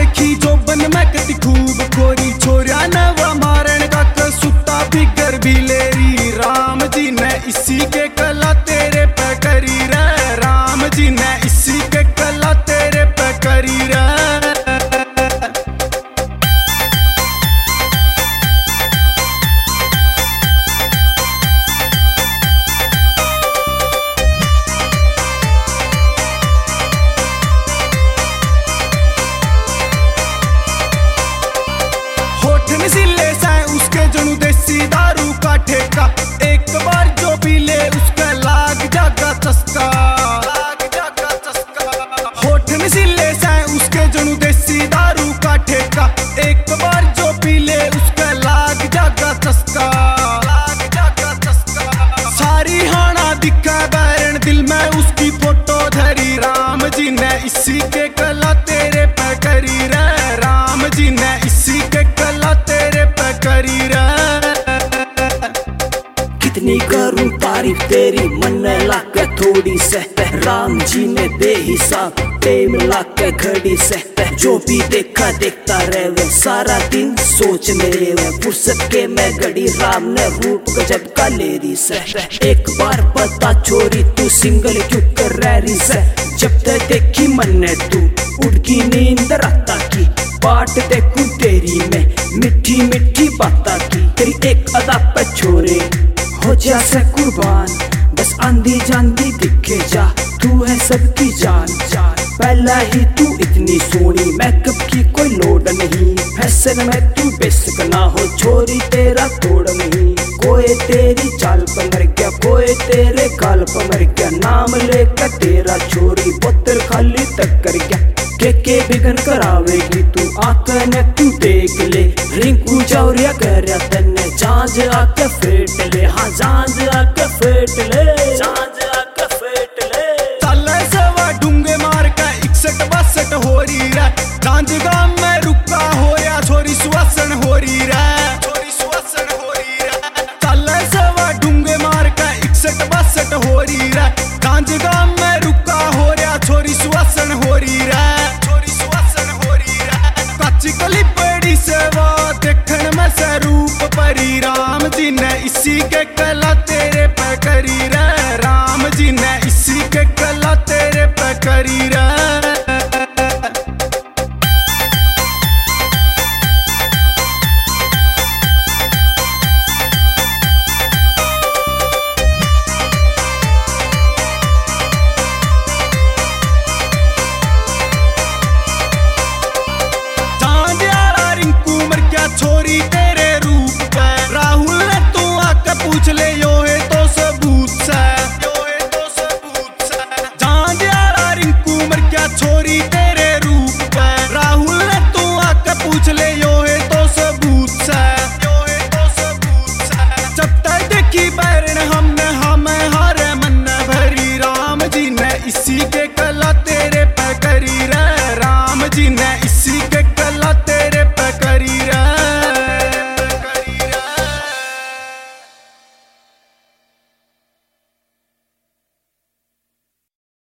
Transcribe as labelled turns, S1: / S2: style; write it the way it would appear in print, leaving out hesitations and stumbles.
S1: दिखी जो बन मैं कति खूब गोरी छोरिया नवा मारण का सुता बिगर भी लेरी। राम जी ने इसी के कला तेरे पे करी रे, राम जी ने इसी के कला तेरे पे करी रे। नसीले से उसके जनू देसी दारू का ठेका, एक बार जो पी ले उसका लाग जागा चस्का, लाग जागा चस्का। होठ नसीले से उसके जनू देसी दारू का ठेका, एक बार जो पी ले उसका लाग जागा चस्का, लाग जागा चस्का। सारी हाना दिखा बैरन दिल में उसकी फोटो धरी। राम जी ने इसी के कला तेरे पे करी रे, राम जी ने इसी के कला तेरे पे करी रे।
S2: कितनी करूं तारीफ तेरी मन लाके थोड़ी से, राम जी ने बेहिसाब प्रेम लाके घड़ी से। जो भी देखा देखता रहे सारा दिन सोच मेरे वे फुर्सत के मैं घड़ी। राम ने रूप गजब का लेरी से, एक बार पता छोरी तू सिंगल क्यों कर रही से। जब तक देखी मन ने तू उड़की नींद राता की, बाट देखूं तेरी में मिठी मिठी बाता की। तेरी एक अदा पे छोरे हो जा से कुर्बान, बस आंधी जानती दिखे जा तू है सबकी जान जान। पहला ही तू इतनी सोनी मेकअप की कोई लोड नहीं, फैशन में तू बेसिक ना हो छोरी तेरा तोड़ नहीं। कोई तेरी चाल पर मर गया कोई तेरे गाल पर मर गया, नाम लेकर तेरा छोरी बोतल खाली तक कर गया। के बिगन करावेगी तू आकर ने तू देख ले, रिंकू जौरिया कर तन्ने जांज आके फेट ले। हाँ जांज आके फेट ले, जांज आके फेट ले।
S1: चले सवा डूंगे मार का 61-62 हो रही रे, जांज गाम में रुका हो या छोरी सुवासन हो रही रे, छोरी सुवासन हो रही रे। चले सवा डूंगे मार का 61-62 हो रही रे, जांज गाम में रुका हो या छोरी सुवासन हो रही रे, छोरी सुवासन हो रही रे। कच्ची कली बड़ी सेवा देखन में से रूप परी। राम जी ने इसी के कला तेरे पे करी रे, राम जी ने इसी के कला तेरे पे करी रे। छोरी तेरे रूप पे राहुल ने तू आके पूछ ले यो है तो सबूत से, यो है तो सबूत से। जान यारा रिंकू मर क्या छोरी तेरे रूप पे राहुल ने तू आके पूछ ले यो है तो सबूत से, यो है तो सबूत से। जब तक देखी बैरन हमने हमें हारे मन भरी। राम जी ने इसी के